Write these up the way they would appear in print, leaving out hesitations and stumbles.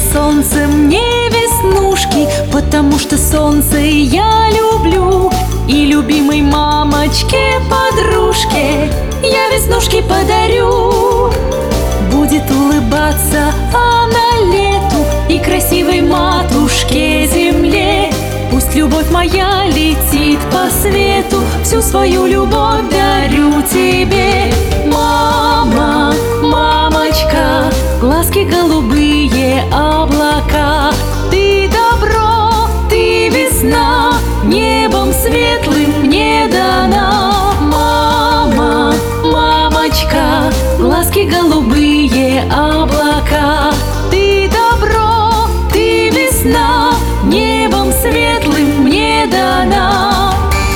солнце мне веснушки, потому что солнце я люблю. И любимой мамочке, подружке я веснушки подарю. Будет улыбаться она лету и красивой матушке земле. Пусть любовь моя летит по свету, всю свою любовь дарю тебе. Мама, мамочка, глазки голубые, облака. Ты добро, ты весна, небом светлым мне дана. Мама, мамочка, глазки голубые, облака. Ты добро, ты весна, небом светлым мне дана.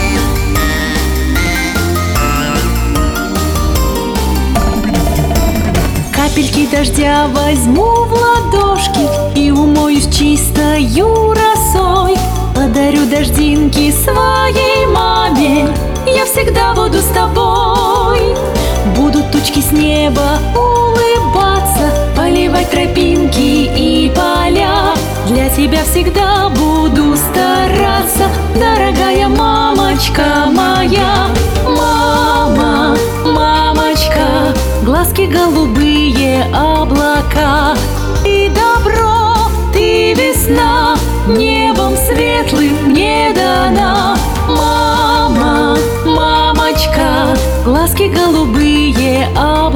Капельки дождя возьму в ладошки и умоюсь чистою росой. Подарю дождинки своей маме, я всегда буду с тобой. Будут тучки с неба улыбаться, поливать тропинки и поля. Для тебя всегда буду стараться, дорогая мамочка моя. Мама, мамочка, глазки голубые, облака. Ты добро, ты весна, небом светлым мне дана. Мама, мамочка, глазки голубые, облака.